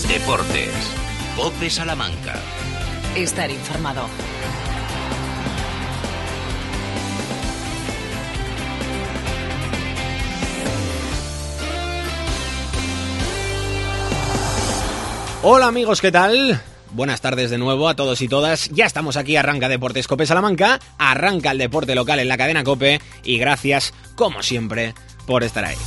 Deportes. COPE Salamanca. Estar informado. Hola amigos, ¿qué tal? Buenas tardes de nuevo a todos y todas. Ya estamos aquí, arranca Deportes COPE Salamanca, arranca el deporte local en la cadena COPE y gracias, como siempre, por estar ahí.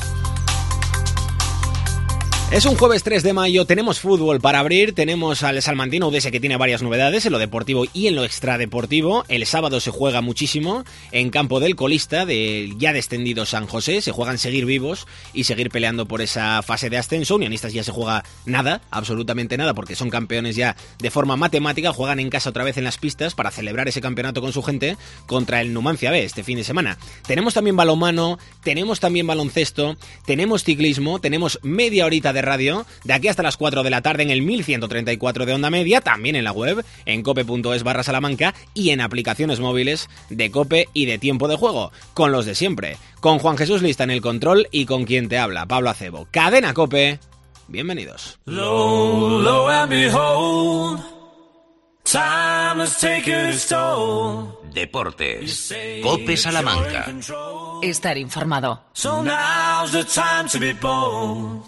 Es un jueves 3 de mayo, tenemos fútbol para abrir, tenemos al Salmantino Udese que tiene varias novedades en lo deportivo y en lo extradeportivo. El sábado se juega muchísimo en campo del colista, del ya descendido San José, se juegan seguir vivos y seguir peleando por esa fase de ascenso. Unionistas ya se juega nada, absolutamente nada, porque son campeones ya de forma matemática, juegan en casa otra vez en las pistas para celebrar ese campeonato con su gente contra el Numancia B este fin de semana. Tenemos también balonmano, tenemos también baloncesto, tenemos ciclismo, tenemos media horita de radio, de aquí hasta las 4 de la tarde en el 1134 de onda media, también en la web, en cope.es/Salamanca y en aplicaciones móviles de COPE y de Tiempo de Juego, con los de siempre, con Juan Jesús Lista en el control y con quien te habla, Pablo Acebo. Cadena COPE, bienvenidos. Low, lo and behold, time has taken its toll. Deportes. COPE Salamanca. Estar informado. So now's the time to be bold.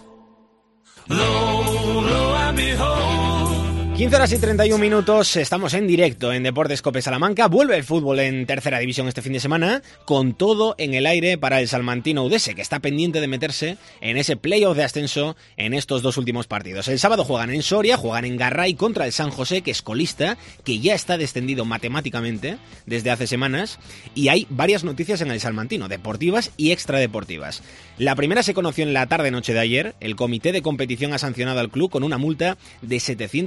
Low, lo and behold. 15 horas y 31 minutos, estamos en directo en Deportes COPE Salamanca. Vuelve el fútbol en tercera división este fin de semana, con todo en el aire para el Salmantino Udese, que está pendiente de meterse en ese playoff de ascenso en estos dos últimos partidos. El sábado juegan en Soria, juegan en Garray contra el San José, que es colista, que ya está descendido matemáticamente desde hace semanas, y hay varias noticias en el Salmantino, deportivas y extradeportivas. La primera se conoció en la tarde-noche de ayer. El comité de competición ha sancionado al club con una multa de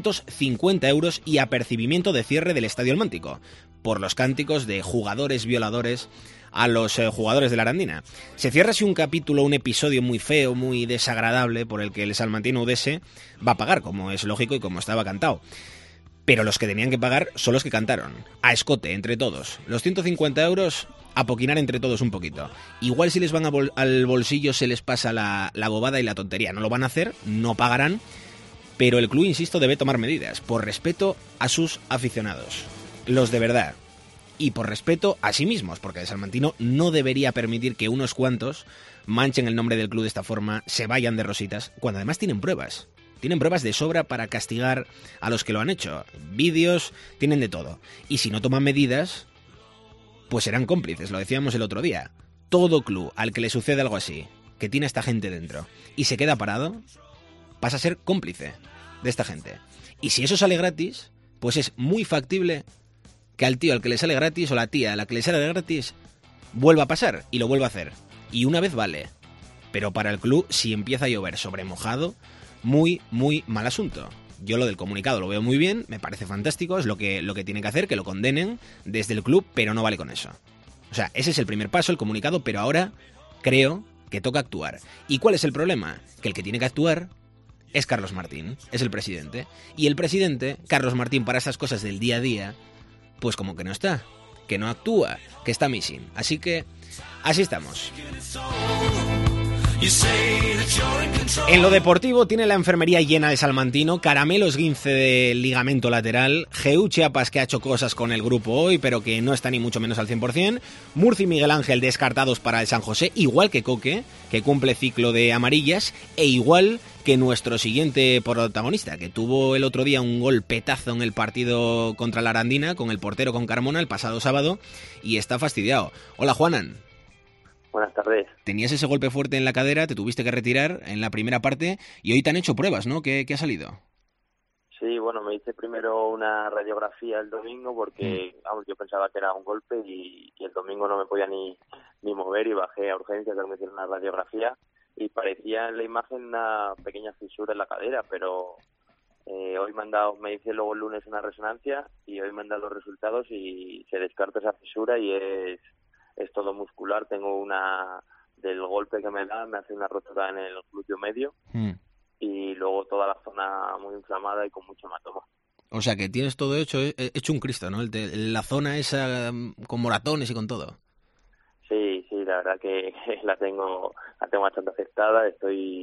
750 euros y apercibimiento de cierre del Estadio El Mántico, por los cánticos de jugadores violadores a los jugadores de la Arandina. Se cierra así un capítulo, un episodio muy feo, muy desagradable, por el que el Salmantino Udese va a pagar, como es lógico y como estaba cantado. Pero los que tenían que pagar son los que cantaron, a escote, entre todos. Los 150 euros, a poquinar entre todos un poquito. Igual si les van al bolsillo se les pasa la bobada y la tontería. No lo van a hacer, no pagarán, pero el club, insisto, debe tomar medidas, por respeto a sus aficionados, los de verdad, y por respeto a sí mismos, porque el Salmantino no debería permitir que unos cuantos manchen el nombre del club de esta forma, se vayan de rositas, cuando además tienen pruebas. Tienen pruebas de sobra para castigar a los que lo han hecho. Vídeos, tienen de todo. Y si no toman medidas, pues serán cómplices, lo decíamos el otro día. Todo club al que le sucede algo así, que tiene a esta gente dentro, y se queda parado, pasa a ser cómplice de esta gente. Y si eso sale gratis, pues es muy factible que al tío al que le sale gratis o la tía a la que le sale gratis vuelva a pasar y lo vuelva a hacer. Y una vez vale. Pero para el club, si empieza a llover sobre mojado, muy, muy mal asunto. Yo lo del comunicado lo veo muy bien, me parece fantástico, es lo que tiene que hacer, que lo condenen desde el club, pero no vale con eso. O sea, ese es el primer paso, el comunicado, pero ahora creo que toca actuar. ¿Y cuál es el problema? Que el que tiene que actuar es Carlos Martín, es el presidente. Y el presidente, Carlos Martín, para esas cosas del día a día, pues como que no está, que no actúa, que está missing. Así que, así estamos. En lo deportivo tiene la enfermería llena de Salmantino, Caramelo esguince de ligamento lateral, Geu Chiapas que ha hecho cosas con el grupo hoy pero que no está ni mucho menos al 100%, Murci y Miguel Ángel descartados para el San José, igual que Coque, que cumple ciclo de amarillas, e igual que nuestro siguiente protagonista, que tuvo el otro día un golpetazo en el partido contra la Arandina con el portero, con Carmona, el pasado sábado, y está fastidiado. Hola, Juanan. Buenas tardes. Tenías ese golpe fuerte en la cadera, te tuviste que retirar en la primera parte y hoy te han hecho pruebas, ¿no? ¿Qué ha salido? Sí, bueno, me hice primero una radiografía el domingo porque vamos, yo pensaba que era un golpe y el domingo no me podía ni mover y bajé a urgencias a que me hicieron una radiografía y parecía en la imagen una pequeña fisura en la cadera, pero hoy me hice luego el lunes una resonancia y hoy me han dado los resultados y se descarta esa fisura y es todo muscular. Tengo del golpe que me hace una rotura en el glúteo medio y luego toda la zona muy inflamada y con mucho hematoma. O sea que tienes todo hecho un Cristo, ¿no? La zona esa con moratones y con todo. Sí, la verdad que la tengo bastante afectada. Estoy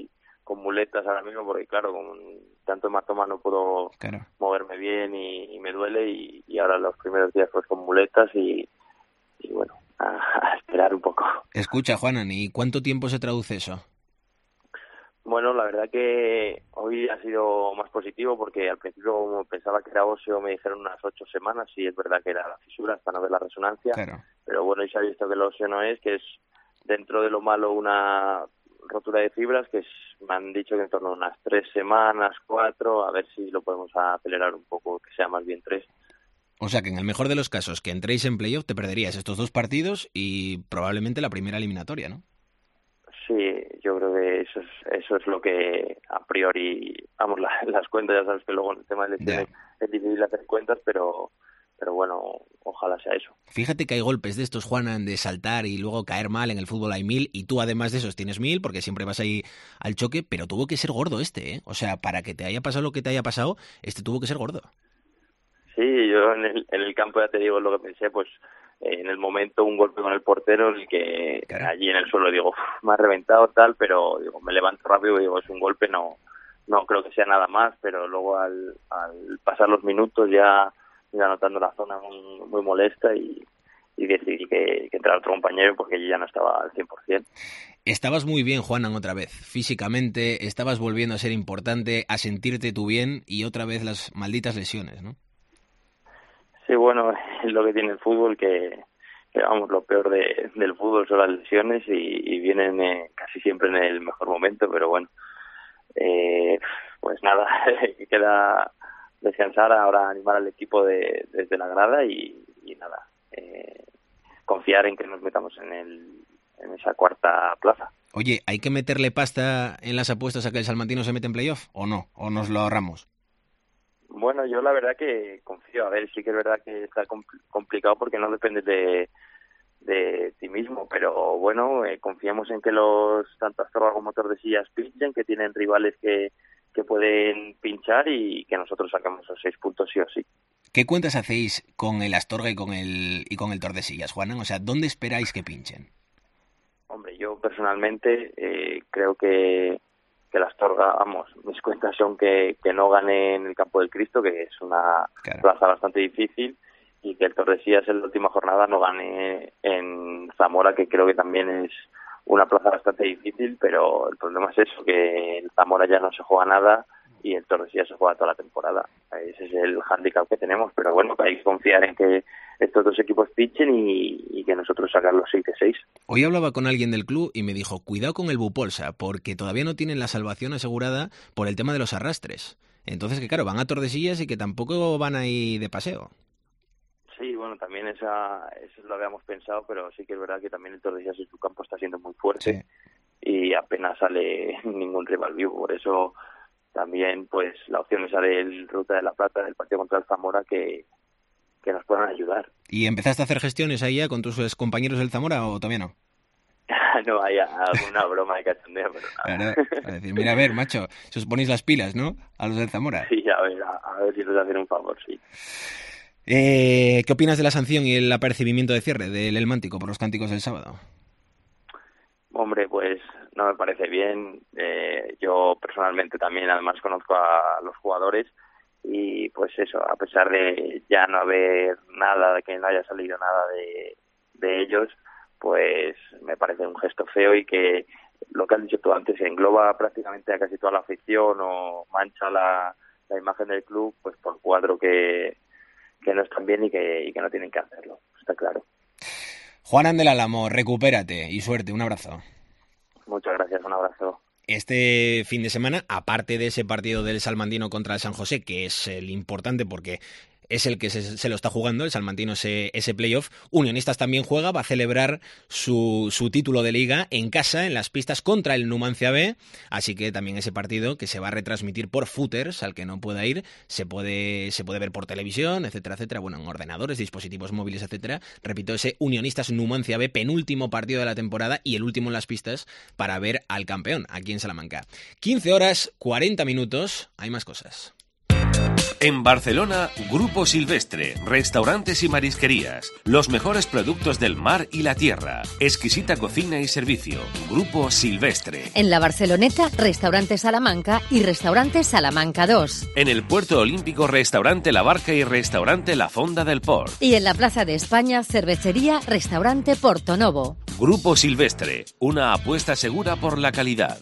con muletas ahora mismo, porque claro, con tanto hematoma no puedo moverme bien y me duele, y ahora los primeros días pues con muletas y bueno, a esperar un poco. Escucha, Juanan, ¿y cuánto tiempo se traduce eso? Bueno, la verdad que hoy ha sido más positivo, porque al principio, como pensaba que era óseo, me dijeron unas 8 semanas, y es verdad que era la fisura hasta no ver la resonancia, pero bueno, y se ha visto que el óseo no es, que es dentro de lo malo una rotura de fibras, que me han dicho que en torno a unas 3 semanas, 4, a ver si lo podemos acelerar un poco, que sea más bien 3. O sea que en el mejor de los casos que entréis en playoff te perderías estos 2 partidos y probablemente la primera eliminatoria, ¿no? Sí, yo creo que eso es lo que a priori, vamos, las cuentas, ya sabes que luego en el tema de lesiones es difícil hacer cuentas, pero bueno, ojalá sea eso. Fíjate que hay golpes de estos, Juanan, de saltar y luego caer mal. En el fútbol hay 1000 y tú además de esos tienes 1000 porque siempre vas ahí al choque, pero tuvo que ser gordo este, ¿eh? O sea, para que te haya pasado lo que te haya pasado, este tuvo que ser gordo. Sí, yo en el campo ya te digo lo que pensé, pues en el momento un golpe con el portero, el que allí en el suelo digo, me ha reventado tal, pero digo, me levanto rápido y digo, es un golpe, no creo que sea nada más, pero luego al pasar los minutos ya notando la zona muy molesta y decidí que entrara otro compañero porque yo ya no estaba al 100%. Estabas muy bien, Juanan, otra vez. Físicamente estabas volviendo a ser importante, a sentirte tú bien, y otra vez las malditas lesiones, ¿no? Sí, bueno, es lo que tiene el fútbol, que vamos, lo peor del fútbol son las lesiones y vienen casi siempre en el mejor momento, pero bueno, pues nada, queda descansar, ahora animar al equipo desde la grada y nada, confiar en que nos metamos en esa 4ª plaza. Oye, ¿hay que meterle pasta en las apuestas a que el salmantino se mete en playoff o no? ¿O nos lo ahorramos? Bueno, yo la verdad que confío. A ver, sí que es verdad que está complicado porque no depende de ti mismo, pero bueno, confiamos en que tanto Astorga como Tordesillas pinchen, que tienen rivales que pueden pinchar y que nosotros sacamos esos 6 puntos sí o sí. ¿Qué cuentas hacéis con el Astorga y con el Tordesillas, Juanan? O sea, ¿dónde esperáis que pinchen? Hombre, yo personalmente creo que el Astorga, vamos, mis cuentas son que no gane en el Campo del Cristo, que es una plaza bastante difícil, y que el Tordesillas en la última jornada no gane en Zamora, que creo que también es una plaza bastante difícil, pero el problema es eso, que en Zamora ya no se juega nada y el Tordesillas se juega toda la temporada. Ese es el hándicap que tenemos, pero bueno, hay que confiar en que estos 2 equipos pinchen y que nosotros sacar los 6 de 6. Hoy hablaba con alguien del club y me dijo, cuidado con el Bupolsa, porque todavía no tienen la salvación asegurada por el tema de los arrastres. Entonces, que claro, van a Tordesillas y que tampoco van ahí de paseo. Sí, bueno, también eso lo habíamos pensado, pero sí que es verdad que también el Tordesillas en su campo está siendo muy fuerte y apenas sale ningún rival vivo. Por eso también pues la opción esa del Ruta de la Plata, del partido contra el Zamora, que nos puedan ayudar. ¿Y empezaste a hacer gestiones ahí ya con tus compañeros del Zamora o todavía no? No, hay alguna broma de cachondeo, pero nada. Claro, a decir, mira, a ver, macho, si os ponéis las pilas, ¿no? A los del Zamora. Sí, a ver si nos hacen un favor, sí. ¿Qué opinas de la sanción y el apercibimiento de cierre del El Mántico por los cánticos del sábado? Hombre, pues no me parece bien. Yo personalmente también, además, conozco a los jugadores y pues eso, a pesar de ya no haber nada, de que no haya salido nada de ellos, pues me parece un gesto feo y que lo que has dicho tú antes engloba prácticamente a casi toda la afición o mancha la imagen del club, pues por cuadro que no están bien y que no tienen que hacerlo, está claro. Juanan del Álamo, recupérate y suerte, un abrazo. Muchas gracias, un abrazo. Este fin de semana, aparte de ese partido del Salmantino contra el San José, que es el importante porque es el que se lo está jugando, el salmantino ese playoff, Unionistas también juega, va a celebrar su título de liga en casa, en las pistas contra el Numancia B, así que también ese partido que se va a retransmitir por Footers, al que no pueda ir, se puede ver por televisión, etcétera, etcétera, bueno, en ordenadores, dispositivos móviles, etcétera. Repito, ese Unionistas Numancia B, penúltimo partido de la temporada y el último en las pistas para ver al campeón aquí en Salamanca. 15 horas, 40 minutos, hay más cosas. En Barcelona, Grupo Silvestre, restaurantes y marisquerías, los mejores productos del mar y la tierra, exquisita cocina y servicio. Grupo Silvestre. En la Barceloneta, Restaurante Salamanca y Restaurante Salamanca 2. En el Puerto Olímpico, Restaurante La Barca y Restaurante La Fonda del Port. Y en la Plaza de España, Cervecería Restaurante Portonovo. Grupo Silvestre, una apuesta segura por la calidad.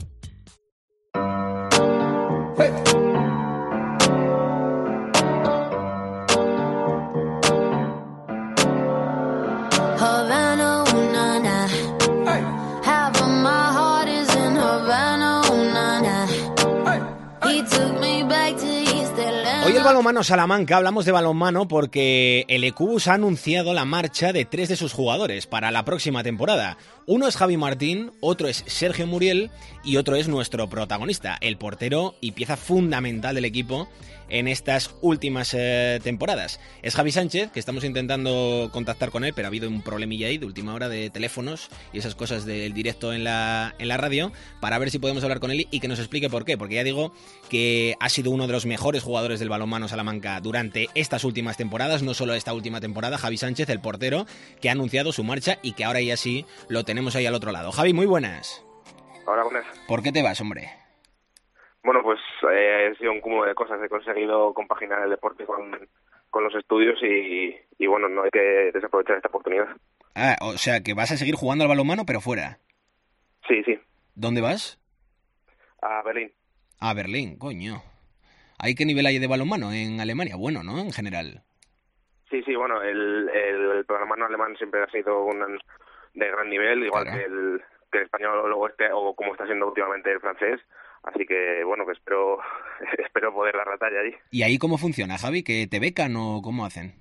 Hoy el balonmano Salamanca, hablamos de balonmano porque el Ecubus ha anunciado la marcha de 3 de sus jugadores para la próxima temporada. Uno es Javi Martín, otro es Sergio Muriel y otro es nuestro protagonista, el portero y pieza fundamental del equipo en estas últimas temporadas. Es Javi Sánchez, que estamos intentando contactar con él, pero ha habido un problemilla ahí de última hora de teléfonos y esas cosas del directo en la radio, para ver si podemos hablar con él y que nos explique por qué, porque ya digo que ha sido uno de los mejores jugadores del balonmano Salamanca durante estas últimas temporadas, no solo esta última temporada. Javi Sánchez, el portero, que ha anunciado su marcha y que ahora ya sí lo tenemos ahí al otro lado. Javi, muy buenas. Hola, buenas. ¿Por qué te vas, hombre? Bueno, pues ha sido un cúmulo de cosas. He conseguido compaginar el deporte con los estudios y bueno, no hay que desaprovechar esta oportunidad. Ah, o sea, que vas a seguir jugando al balonmano, pero fuera. Sí, sí. ¿Dónde vas? A Berlín. A Berlín, coño. ¿Hay qué nivel hay de balonmano en Alemania? Bueno, ¿no? En general. Sí, bueno, el balonmano alemán siempre ha sido de gran nivel, igual claro, que el español o como está siendo últimamente el francés. Así que, bueno, que espero poder dar la talla allí. ¿Y ahí cómo funciona, Javi? ¿Que te becan o cómo hacen?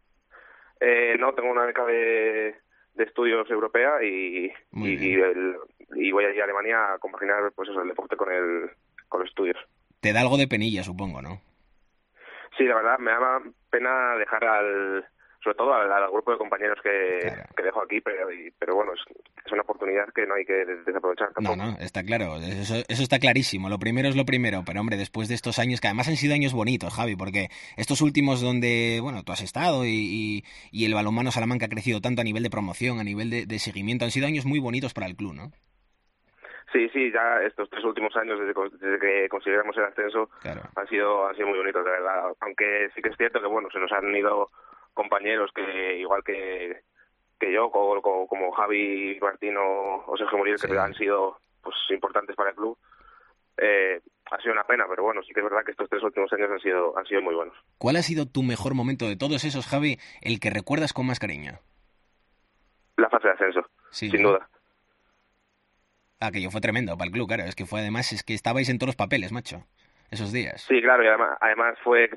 No, tengo una beca de estudios europea y voy allí a Alemania a compaginar pues eso, el deporte con los estudios. Te da algo de penilla, supongo, ¿no? Sí, la verdad, me da pena dejar sobre todo al grupo de compañeros que dejo aquí, pero bueno, es una oportunidad que no hay que desaprovechar tampoco. No, está claro, eso está clarísimo, lo primero es lo primero, pero hombre, después de estos años, que además han sido años bonitos, Javi, porque estos últimos donde, bueno, tú has estado y el balonmano Salamanca ha crecido tanto a nivel de promoción, a nivel de seguimiento, han sido años muy bonitos para el club, ¿no? Sí, ya estos 3 últimos años desde que consiguiéramos el ascenso claro, han sido muy bonitos, de verdad, aunque sí que es cierto que bueno, se nos han ido compañeros que igual que yo, como Javi Martín o Sergio Muriel, que han sido pues importantes para el club. Ha sido una pena, pero bueno, sí que es verdad que estos 3 últimos años han sido muy buenos. ¿Cuál ha sido tu mejor momento de todos esos, Javi, el que recuerdas con más cariño? La fase de ascenso, sí, sin duda. Aquello fue tremendo para el club, claro, es que estabais en todos los papeles, macho, esos días. Sí, claro, y además fue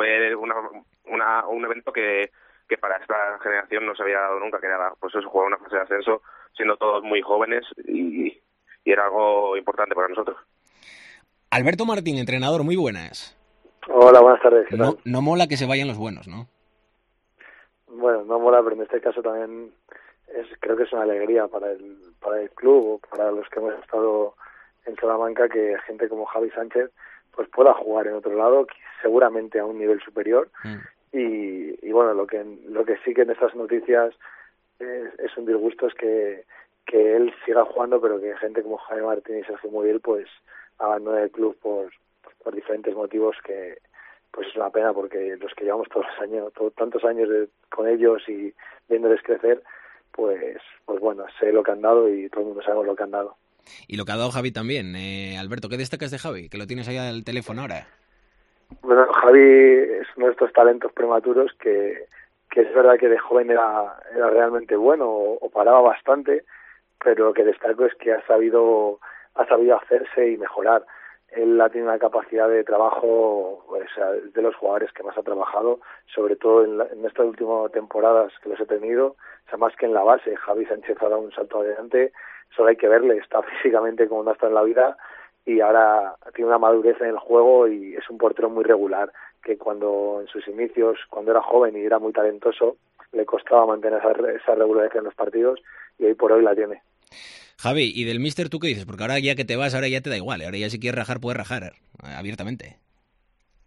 un evento que para esta generación no se había dado nunca, que era pues eso, jugar una fase de ascenso siendo todos muy jóvenes y era algo importante para nosotros. Alberto Martín, entrenador, muy buenas. Hola, buenas tardes. ¿Qué tal? No mola que se vayan los buenos, ¿no? Bueno, no mola, pero en este caso también creo que es una alegría para el club o para los que hemos estado en Salamanca que gente como Javi Sánchez pues pueda jugar en otro lado, seguramente a un nivel superior. Y bueno, lo que sí que en estas noticias es un disgusto es que él siga jugando, pero que gente como Javi Martín y Sergio Muriel pues abandone el club por diferentes motivos, que pues es una pena, porque los que llevamos tantos años con ellos y viéndoles crecer, pues bueno, sé lo que han dado y todo el mundo sabemos lo que han dado. Y lo que ha dado Javi también. Alberto, ¿qué destacas de Javi? Que lo tienes ahí al teléfono ahora. Bueno, Javi es uno de estos talentos prematuros que es verdad que de joven era realmente bueno o paraba bastante, pero lo que destaco es que ha sabido hacerse y mejorar. Él ha tenido una capacidad de trabajo, pues, de los jugadores que más ha trabajado, sobre todo en estas últimas temporadas que los he tenido, o sea, más que en la base. Javi Sánchez ha dado un salto adelante, solo hay que verle, está físicamente como no está en la vida y ahora tiene una madurez en el juego y es un portero muy regular, que cuando en sus inicios, cuando era joven y era muy talentoso, le costaba mantener esa regularidad en los partidos y hoy por hoy la tiene. Javi, ¿y del míster tú qué dices? Porque ahora ya que te vas, ahora ya te da igual, ahora ya si quieres rajar, puedes rajar abiertamente. No,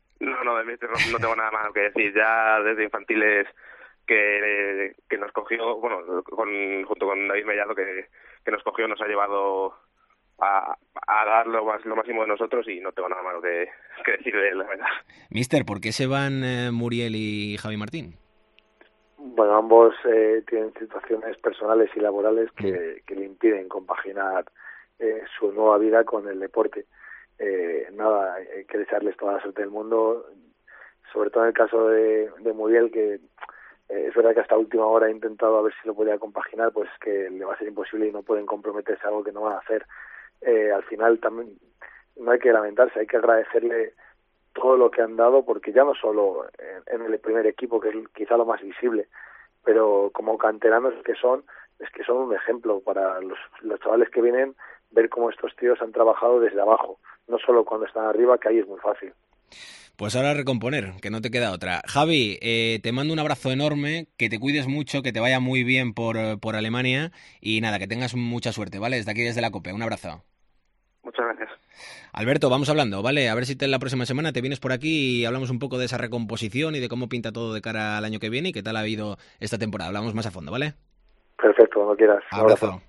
de míster no tengo nada más que decir. Ya desde infantiles que nos cogió, bueno, junto con David Mellado, que nos cogió, nos ha llevado a dar lo máximo de nosotros, y no tengo nada más que decir de él, la verdad. Mister, ¿por qué se van Muriel y Javi Martín? Bueno, ambos tienen situaciones personales y laborales que le impiden compaginar su nueva vida con el deporte. Hay que desearles toda la suerte del mundo, sobre todo en el caso de Muriel, que es verdad que hasta última hora ha intentado a ver si lo podía compaginar, pues que le va a ser imposible y no pueden comprometerse a algo que no van a hacer. Al final también no hay que lamentarse, hay que agradecerle todo lo que han dado, porque ya no solo en el primer equipo, que es quizá lo más visible, pero como canteranos que son un ejemplo para los chavales que vienen, ver cómo estos tíos han trabajado desde abajo, no solo cuando están arriba, que ahí es muy fácil. Pues ahora a recomponer, que no te queda otra. Javi, te mando un abrazo enorme, que te cuides mucho, que te vaya muy bien por Alemania, y nada, que tengas mucha suerte, ¿vale? Desde aquí, desde la COPE, un abrazo. Muchas gracias. Alberto, vamos hablando, ¿vale? A ver si la próxima semana te vienes por aquí y hablamos un poco de esa recomposición y de cómo pinta todo de cara al año que viene y qué tal ha ido esta temporada. Hablamos más a fondo, ¿vale? Perfecto, cuando quieras. Abrazo.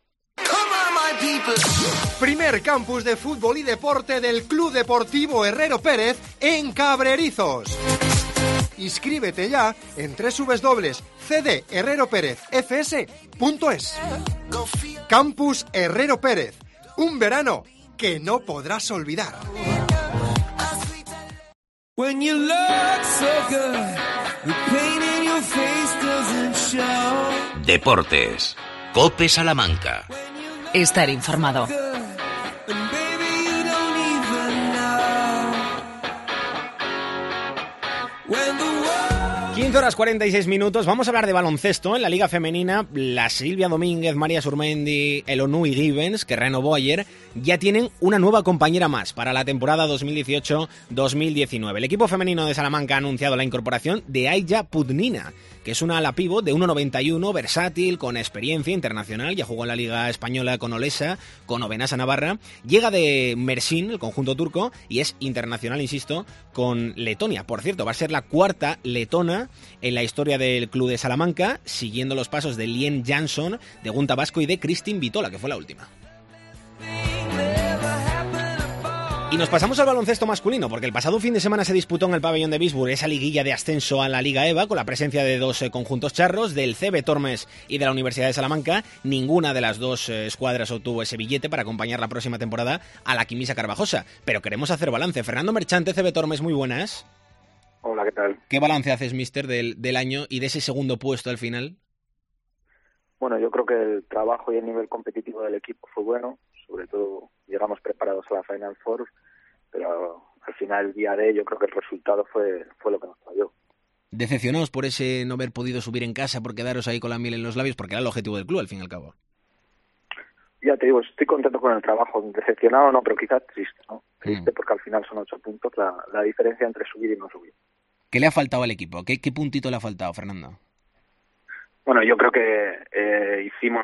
Primer campus de fútbol y deporte del Club Deportivo Herrero Pérez en Cabrerizos. Inscríbete ya en www.cdherreroperezfs.es. Campus Herrero Pérez. Un verano que no podrás olvidar. Deportes. COPE Salamanca. Estar informado. 15:46. Vamos a hablar de baloncesto. En la Liga Femenina, la Silvia Domínguez, María Surmendi, Elonui Givens, que renovó ayer, ya tienen una nueva compañera más para la temporada 2018-2019. El equipo femenino de Salamanca ha anunciado la incorporación de Aya Putnina, que es una ala pívot de 1,91, versátil, con experiencia internacional. Ya jugó en la Liga Española con Olesa, con Obenasa Navarra. Llega de Mersin, el conjunto turco, y es internacional, insisto, con Letonia. Por cierto, va a ser la cuarta letona en la historia del club de Salamanca, siguiendo los pasos de Lien Jansson, de Gunta Vasco y de Kristin Vitola, que fue la última. Y nos pasamos al baloncesto masculino, porque el pasado fin de semana se disputó en el pabellón de Bisburg esa liguilla de ascenso a la Liga EVA, con la presencia de dos conjuntos charros, del CB Tormes y de la Universidad de Salamanca. Ninguna de las dos escuadras obtuvo ese billete para acompañar la próxima temporada a la Quimisa Carvajosa. Pero queremos hacer balance. Fernando Merchante, CB Tormes, muy buenas. Hola, ¿qué tal? ¿Qué balance haces, mister, del año y de ese segundo puesto al final? Bueno, yo creo que el trabajo y el nivel competitivo del equipo fue bueno. Sobre todo llegamos preparados a la Final Four, pero al final, el día de yo creo que el resultado fue lo que nos falló. ¿Decepcionados por ese no haber podido subir en casa, por quedaros ahí con la miel en los labios? Porque era el objetivo del club, al fin y al cabo. Ya te digo, estoy contento con el trabajo. Decepcionado no, pero quizás triste, ¿no? Triste porque al final son 8 puntos la diferencia entre subir y no subir. ¿Qué le ha faltado al equipo? ¿Qué puntito le ha faltado, Fernando? Bueno, yo creo que hicimos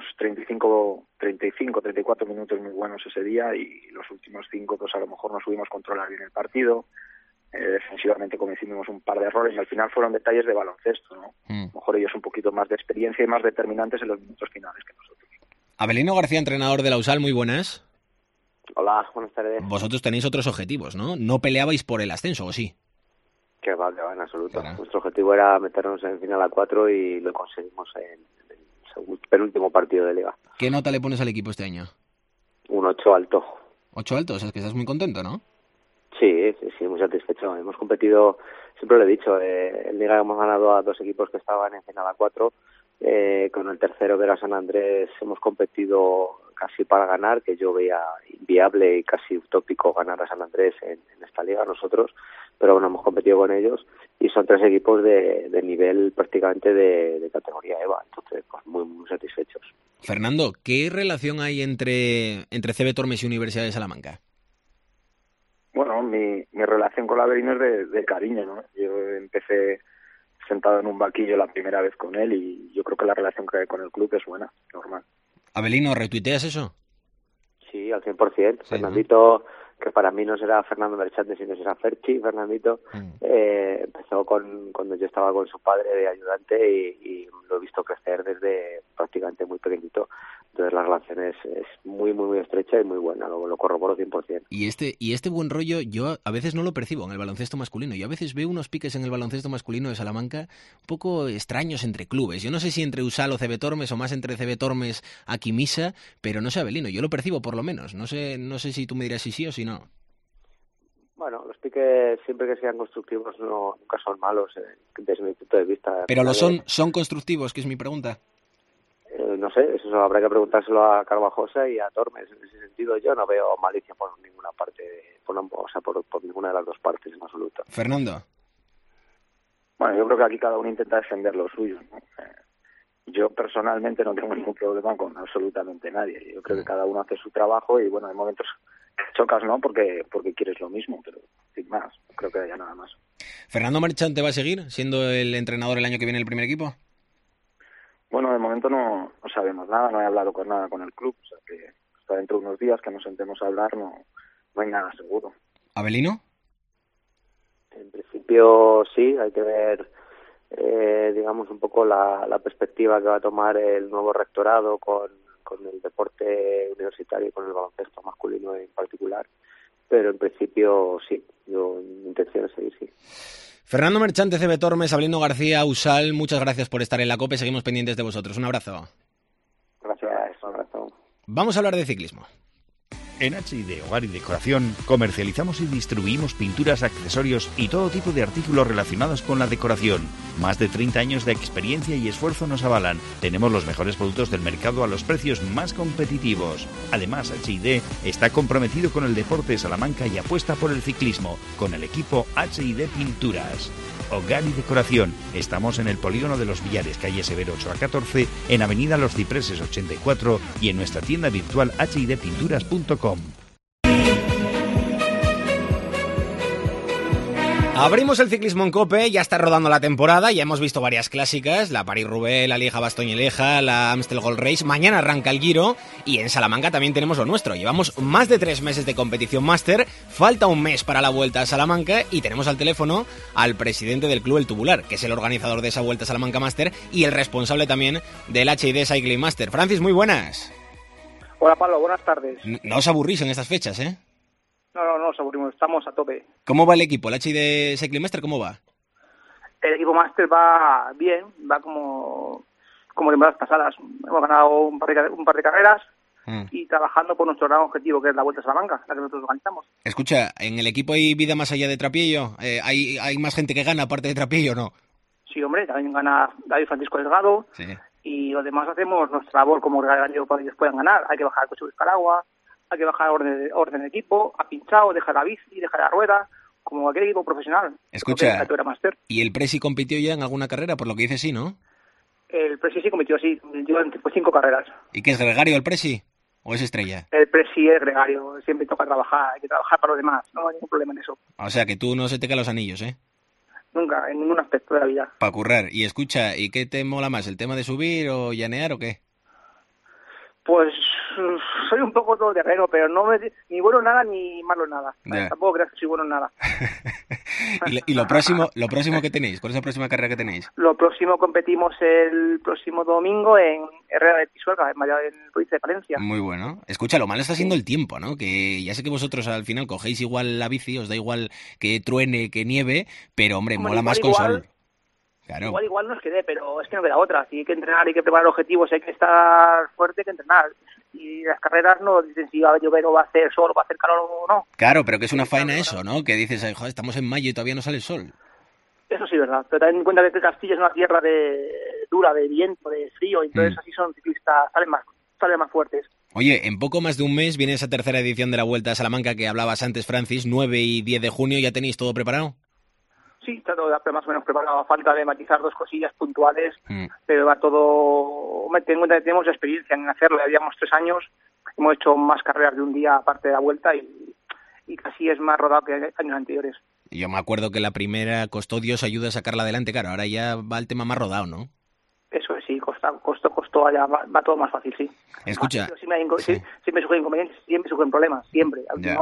34 minutos muy buenos ese día, y los últimos 5 pues a lo mejor no subimos controlar bien el partido. Defensivamente cometimos un par de errores y al final fueron detalles de baloncesto, ¿no? A lo mejor ellos un poquito más de experiencia y más determinantes en los minutos finales que nosotros. Abelino García, entrenador de la USAL, muy buenas. Hola, buenas tardes. Vosotros tenéis otros objetivos, ¿no? No peleabais por el ascenso, ¿o sí? Que va, en absoluto. Claro. Nuestro objetivo era meternos en final a 4 y lo conseguimos en el penúltimo partido de Liga. ¿Qué nota le pones al equipo este año? Un 8 alto. ¿8 alto? O sea, es que estás muy contento, ¿no? Sí, muy satisfecho. Hemos competido, siempre lo he dicho, en Liga hemos ganado a 2 equipos que estaban en final a 4. Con el tercero, que era San Andrés, hemos competido casi para ganar, que yo veía inviable y casi utópico ganar a San Andrés en esta liga nosotros, pero bueno, hemos competido con ellos y son 3 equipos de nivel prácticamente de categoría EVA, entonces pues muy satisfechos. Fernando, ¿qué relación hay entre CB Tormes y Universidad de Salamanca? Bueno, mi relación con la Avelino es de cariño, ¿no? Yo empecé sentado en un banquillo la primera vez con él y yo creo que la relación que hay con el club es buena, normal. Abelino, ¿retuiteas eso? Sí, al 100%. Sí, Fernandito que para mí no será Fernando Merchante, sino será Ferchi, Fernandito. Empezó cuando yo estaba con su padre de ayudante y lo he visto crecer desde prácticamente muy pequeñito. Entonces la relación es muy, muy, muy estrecha y muy buena, lo corroboro 100%. Y este buen rollo yo a veces no lo percibo en el baloncesto masculino. Yo a veces veo unos piques en el baloncesto masculino de Salamanca un poco extraños entre clubes. Yo no sé si entre USAL o CB Tormes o más entre CB Tormes a Quimisa, pero no sé, Avelino, yo lo percibo por lo menos. No sé si tú me dirás si sí o si no. Bueno, los piques siempre que sean constructivos nunca son malos desde mi punto de vista. Pero son constructivos, que es mi pregunta. No sé, eso habrá que preguntárselo a Carvajosa y a Tormes. En ese sentido yo no veo malicia por ninguna parte, por ninguna de las dos partes en absoluto. Fernando. Bueno, yo creo que aquí cada uno intenta defender lo suyo, ¿no? Yo personalmente no tengo ningún problema con absolutamente nadie. Yo creo que cada uno hace su trabajo y bueno, hay momentos chocas, ¿no? Porque quieres lo mismo, pero sin más, no creo que haya nada más. ¿Fernando Merchante va a seguir siendo el entrenador el año que viene del primer equipo? Bueno, de momento no sabemos nada, no he hablado con nada con el club, o sea que hasta dentro de unos días que nos sentemos a hablar no hay nada seguro. ¿Avelino? En principio sí, hay que ver digamos un poco la perspectiva que va a tomar el nuevo rectorado con el deporte universitario y con el baloncesto masculino en particular, pero en principio sí, mi intención es seguir, sí. Fernando Merchante, CB Tormes, Avelino García, USAL, muchas gracias por estar en la COPE, seguimos pendientes de vosotros. Un abrazo. Gracias, un abrazo. Vamos a hablar de ciclismo. En H&D Hogar y Decoración comercializamos y distribuimos pinturas, accesorios y todo tipo de artículos relacionados con la decoración. Más de 30 años de experiencia y esfuerzo nos avalan. Tenemos los mejores productos del mercado a los precios más competitivos. Además, H&D está comprometido con el deporte de Salamanca y apuesta por el ciclismo, con el equipo H&D Pinturas. Hogar y Decoración. Estamos en el Polígono de los Villares, calle Severo 8 a 14, en Avenida Los Cipreses 84 y en nuestra tienda virtual hidpinturas.com. Abrimos el ciclismo en COPE, ya está rodando la temporada, ya hemos visto varias clásicas, la París-Roubaix, la Lieja-Bastogne-Lieja, la Amstel Gold Race, mañana arranca el Giro y en Salamanca también tenemos lo nuestro. Llevamos más de 3 meses de competición máster, falta un mes para la Vuelta a Salamanca y tenemos al teléfono al presidente del Club El Tubular, que es el organizador de esa Vuelta a Salamanca Máster y el responsable también del H&D Cycling Master. Francis, muy buenas. Hola Pablo, buenas tardes. No os aburrís en estas fechas, ¿eh? No nos aburrimos, estamos a tope. ¿Cómo va el equipo? ¿El H&D Cycling Master cómo va? El equipo Master va bien, va como temporadas pasadas. Hemos ganado un par de carreras y trabajando por nuestro gran objetivo, que es la Vuelta a Salamanca, la que nosotros organizamos. Escucha, ¿en el equipo hay vida más allá de Trapiello? ¿Hay más gente que gana aparte de Trapiello o no? Sí, hombre, también gana David Francisco Delgado. Sí. Y los demás hacemos nuestra labor como gregario para que ellos puedan ganar. Hay que bajar el coche, buscar agua, hay que bajar orden de equipo, ha pinchado, deja la bici, deja la rueda, como cualquier equipo profesional. Escucha, ¿y el Presi compitió ya en alguna carrera? Por lo que dice sí, ¿no? El Presi sí compitió, sí, lleva 5 carreras. ¿Y qué es gregario el Presi? ¿O es estrella? El Presi es gregario, siempre toca trabajar, hay que trabajar para los demás, no hay ningún problema en eso. O sea, que tú no se te caen los anillos, ¿eh? Nunca, en ningún aspecto de la vida. Para currar. Y escucha, ¿y qué te mola más? ¿El tema de subir o llanear o qué? Pues soy un poco todoterreno, pero no ni bueno nada ni malo nada. Tampoco creas que soy bueno en nada. ¿Y lo próximo que tenéis? ¿Cuál es la próxima carrera que tenéis? Lo próximo competimos el próximo domingo en Herrera de Pisuerga, en provincia de Palencia. Muy bueno. Escucha, lo malo está siendo el tiempo, ¿no? Que ya sé que vosotros al final cogéis igual la bici, os da igual que truene, que nieve, pero hombre, mola más con sol. Claro. Igual nos quedé, pero es que no queda otra. Si hay que entrenar, hay que preparar objetivos, hay que estar fuerte, hay que entrenar. Y las carreras no dicen si va a llover o va a hacer sol, o va a hacer calor o no. Claro, pero que es una faena eso, ¿no? Que dices, ay, joder, estamos en mayo y todavía no sale el sol. Eso sí es verdad, pero ten en cuenta que Castilla es una tierra dura, de viento, de frío, y entonces así son ciclistas, salen más fuertes. Oye, en poco más de un mes viene esa tercera edición de la Vuelta a Salamanca que hablabas antes, Francis, 9 y 10 de junio, ¿ya tenéis todo preparado? Sí, está todo más o menos preparado, a falta de matizar 2 cosillas puntuales, pero va todo... Ten en cuenta que tenemos experiencia en hacerlo, ya llevamos 3 años, hemos hecho más carreras de un día aparte de la Vuelta y casi es más rodado que años anteriores. Yo me acuerdo que la primera costó Dios ayuda a sacarla adelante, claro, ahora ya va el tema más rodado, ¿no? Eso sí, costó, ya va todo más fácil, sí. Escucha... Siempre surgen inconvenientes, siempre surgen problemas, siempre, a última hora.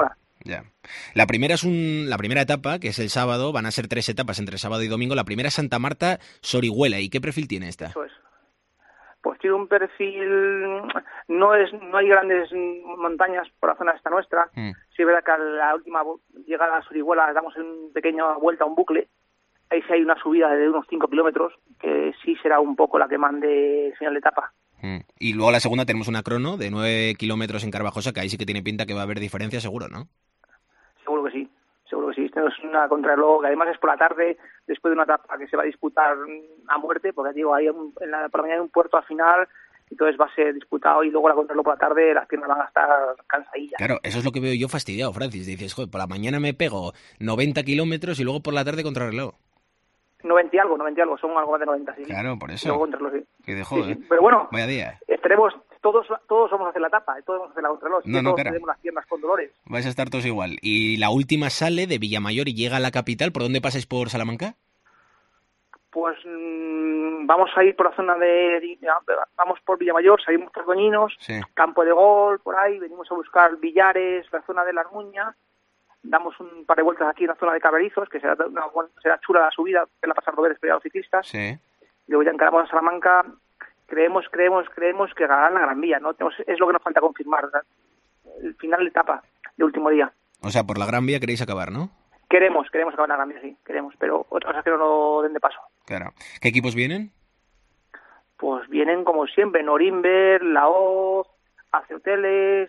Ya. La primera etapa, que es el sábado, van a ser 3 etapas entre sábado y domingo. La primera es Santa Marta, Sorihuela. ¿Y qué perfil tiene esta? Eso es. Pues tiene un perfil, no hay grandes montañas por la zona esta nuestra. Sí es verdad que a la última llegada a Sorihuela damos una pequeña vuelta, un bucle. Ahí sí hay una subida de unos 5 kilómetros, que sí será un poco la que mande el final de etapa. Y luego la segunda tenemos una crono de 9 kilómetros en Carvajosa, que ahí sí que tiene pinta que va a haber diferencia, seguro, ¿no? Seguro que sí. Esto es una contrarreloj que además es por la tarde, después de una etapa que se va a disputar a muerte, porque digo, ahí por la mañana hay un puerto al final, entonces va a ser disputado, y luego la contrarreloj por la tarde las piernas van a estar cansadillas. Claro, eso es lo que veo yo fastidiado, Francis. Dices, joder, por la mañana me pego 90 kilómetros y luego por la tarde contrarreloj. 90 y algo, son algo más de 90, sí. Claro, por eso. Y luego contrarreloj, sí. Que de joder. Sí. Pero bueno, vaya día. Todos vamos a hacer la etapa, todos vamos a hacer la contrarreloj, todos claro. tenemos las piernas con dolores. Vais a estar todos igual. Y la última sale de Villamayor y llega a la capital. ¿Por dónde pasáis por Salamanca? Pues vamos a ir por la zona vamos por Villamayor, salimos por Doñinos, Campo de Gol, por ahí, venimos a buscar Villares, la zona de la Armuña, damos un par de vueltas aquí en la zona de Cabrerizos, que será chula la subida, que la pasar dobles para los ciclistas. Sí. Luego ya encaramos a Salamanca. Creemos que ganará la Gran Vía, ¿no? Es lo que nos falta confirmar, ¿verdad? El final de etapa, de último día. O sea, por la Gran Vía queréis acabar, ¿no? Queremos acabar la Gran Vía, sí, pero otra cosa que no lo den de paso. Claro. ¿Qué equipos vienen? Pues vienen, como siempre, Norimber, La Hoz, AC Hoteles,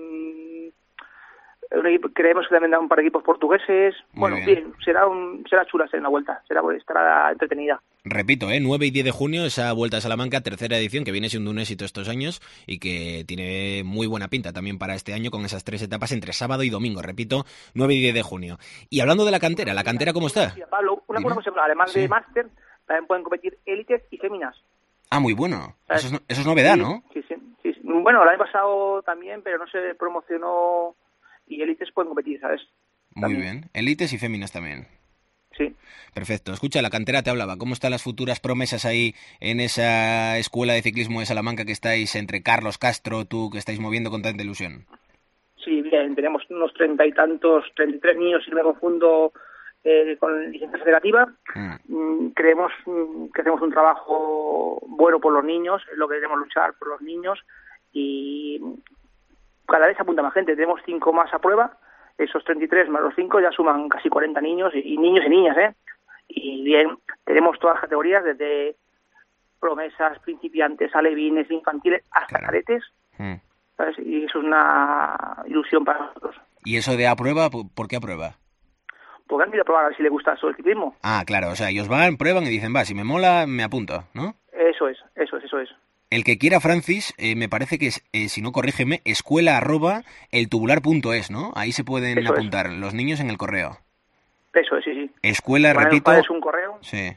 creemos que también da un par de equipos portugueses. Bueno, bien, será chula en la vuelta, estará entretenida. Repito, 9 y 10 de junio, esa Vuelta a Salamanca, tercera edición, que viene siendo un éxito estos años y que tiene muy buena pinta también para este año con esas 3 etapas entre sábado y domingo. Repito, 9 y 10 de junio. Y hablando de ¿la cantera cómo está? Pablo, una cosa, además de máster, también pueden competir élites y féminas. Ah, muy bueno. Eso es novedad, ¿no? Sí. Bueno, el año pasado también, pero no se promocionó, y élites pueden competir, ¿sabes? Muy bien. Élites y féminas también. Sí. Perfecto. Escucha, la cantera te hablaba. ¿Cómo están las futuras promesas ahí en esa escuela de ciclismo de Salamanca que estáis entre Carlos Castro, tú, que estáis moviendo con tanta ilusión? Sí, bien. Tenemos unos 30 y tantos, 33 niños, si no me confundo, con licencia federativa. Creemos que hacemos un trabajo bueno por los niños, es lo que queremos luchar por los niños, y cada vez apunta más gente. Tenemos 5 más a prueba. Esos 33 más los 5 ya suman casi 40 niños y niños y niñas, ¿eh? Y bien, tenemos todas las categorías, desde promesas, principiantes, alevines, infantiles, hasta cadetes, ¿sabes? Y eso es una ilusión para nosotros. ¿Y eso de a prueba, por qué a prueba? Porque han ido a probar a ver si les gusta eso el ciclismo. Ah, claro, o sea, ellos van, prueban y dicen, si me mola, me apunto, ¿no? Eso es. El que quiera, Francis, me parece que es, si no, corrígeme, escuela@eltubular.es, ¿no? Ahí se pueden eso apuntar los niños en el correo. Eso es, sí. Escuela, repito... ¿Es un correo? Sí.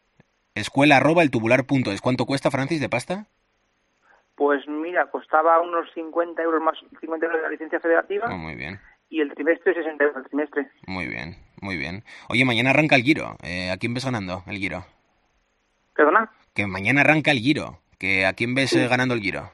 Escuela@eltubular.es. ¿Cuánto cuesta, Francis, de pasta? Pues mira, costaba unos 50 euros más, 50 euros de la licencia federativa. Muy bien. Y el trimestre, 60 euros el trimestre. Muy bien. Oye, mañana arranca el Giro. ¿A quién ves ganando el Giro? ¿Perdona? Que mañana arranca el Giro. ¿A quién ves ganando el Giro?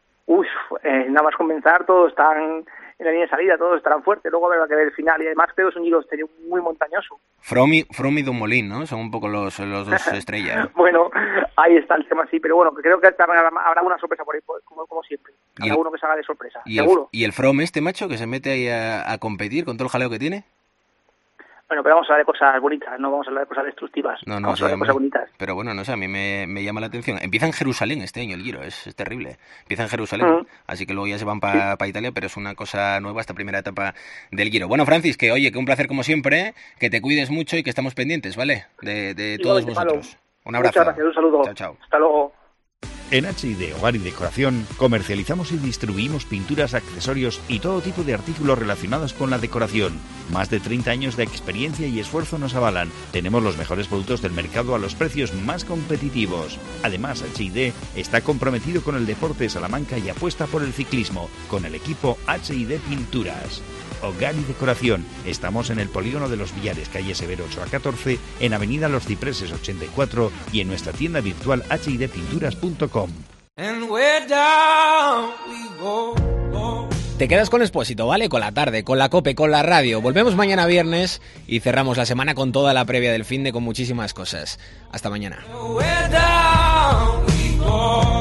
Nada más comenzar, todos están en la línea de salida, todos estarán fuertes. Luego habrá que ver el final. Y además creo que es un Giro muy montañoso. From y Dumoulin, ¿no? Son un poco los dos estrellas. Bueno, ahí está el tema, sí. Pero bueno, creo que habrá una sorpresa por ahí, como siempre. Habrá uno que salga de sorpresa, seguro. ¿Y el From macho, que se mete ahí a competir con todo el jaleo que tiene? Bueno, pero vamos a hablar de cosas bonitas, no vamos a hablar de cosas destructivas. Vamos a hablar de cosas bonitas. Pero bueno, no sé, a mí me llama la atención. Empieza en Jerusalén este año el Giro, es terrible. Empieza en Jerusalén, así que luego ya se van para Italia, pero es una cosa nueva esta primera etapa del Giro. Bueno, Francis, que un placer como siempre, que te cuides mucho y que estamos pendientes, ¿vale? De todos vosotros. Pablo. Un abrazo. Muchas gracias, un saludo. Chao. Hasta luego. En H&D Hogar y Decoración comercializamos y distribuimos pinturas, accesorios y todo tipo de artículos relacionados con la decoración. Más de 30 años de experiencia y esfuerzo nos avalan. Tenemos los mejores productos del mercado a los precios más competitivos. Además, H&D está comprometido con el deporte de Salamanca y apuesta por el ciclismo, con el equipo H&D Pinturas. Hogar y Decoración. Estamos en el Polígono de los Villares, calle Severo 8 a 14, en Avenida Los Cipreses 84 y en nuestra tienda virtual hidpinturas.com. Te quedas con Expósito, ¿vale? Con la tarde, con la COPE, con la radio. Volvemos mañana viernes y cerramos la semana con toda la previa del finde con muchísimas cosas. Hasta mañana.